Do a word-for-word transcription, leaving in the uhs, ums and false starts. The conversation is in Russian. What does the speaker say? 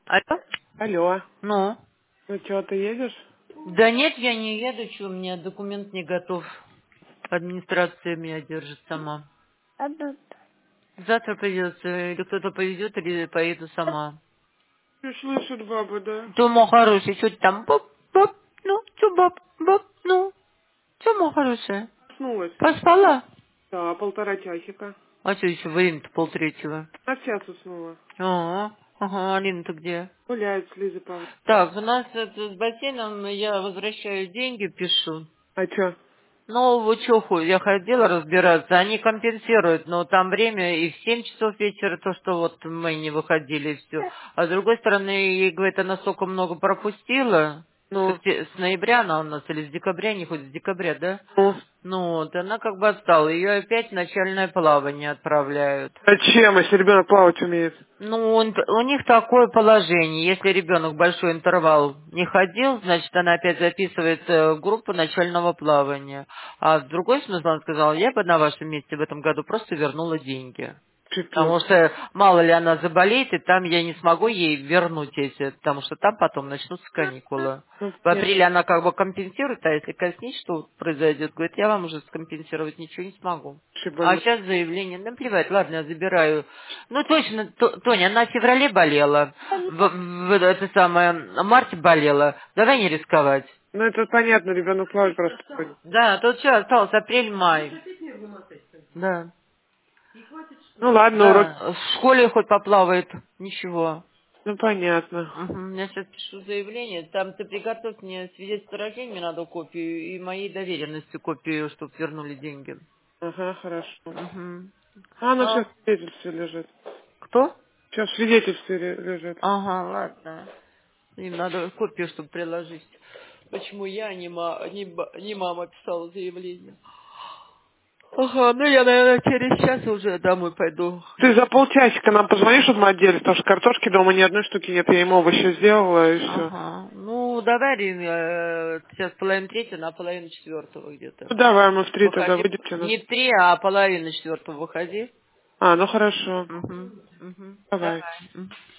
Алло? Алло. Ну? Ну что, ты едешь? Да нет, я не еду, что у меня документ не готов. Администрация меня держит сама. Завтра придется, или кто-то повезет, или поеду сама. Не слышит баба, да? Ты, мой хороший, что ты там? Боб, боб, ну, что, боб, боб, ну, что, мой хороший? Проснулась. Поспала? Да, полтора часика. А что еще время-то полтретьего? На час уснула. Ага, ага, Алина-то где? Гуляет с Лизой Павловной. Так, у нас это, с бассейном я возвращаю деньги, пишу. А чё? Ну, в учеху я ходила разбираться, они компенсируют, но там время и в семь часов вечера, то, что вот мы не выходили, и все. А с другой стороны, ей, говорит, она столько много пропустила. С, Ну, окте- с ноября она у нас, или с декабря, не хоть с декабря, да? ну. Ну, вот, она как бы отстала, ее опять в начальное плавание отправляют. Зачем, если ребенок плавать умеет? Ну, он- у них такое положение. Если ребенок большой интервал не ходил, значит, она опять записывается в группу начального плавания. А с другой смысл, он сказал, я бы на вашем месте в этом году просто вернула деньги. Пипец. Потому что мало ли она заболеет, и там я не смогу ей вернуть эти, потому что там потом начнутся каникулы. Ну, В нет, апреле она как бы компенсирует, а если коснись, что произойдет, говорит, я вам уже скомпенсировать ничего не смогу. вообще А больно. сейчас заявление, ну плевать, ладно, я забираю. Ну точно, То- Тоня, она в феврале болела, в, в- это самое, в марте болела. Давай не рисковать. Ну, это понятно, ребенок плавать просто ходит. Да, тут что осталось, апрель-май. Да, Ну, ладно, урок. да, в школе хоть поплавает, ничего. Ну, понятно. Мгм. Я сейчас пишу заявление. Там ты приготовь мне свидетельство о рождении, мне надо копию, и моей доверенности копию, чтобы вернули деньги. Ага, хорошо. Мгм. А, она сейчас А, в свидетельстве лежит. кто? Сейчас в свидетельстве ле- лежит. Ага, ладно. Им надо копию, чтобы приложить. Почему я, не, ма, не, ба- не мама писала заявление? Ага, ну я, наверное, через час уже домой пойду. Ты за полчасика нам позвонишь, чтобы мы отделись, потому что картошки дома ни одной штуки нет. Я ему овощи сделала, и все. Ага. Ну, давай, Рим, э, сейчас половина третьего на половину четвертого где-то. Ну, давай, мы в три тогда Выходи. выйдете нас. Не в три, а половина четвертого выходи. А, ну хорошо. Мгм. Мгм. Давай. Давай. Мгм.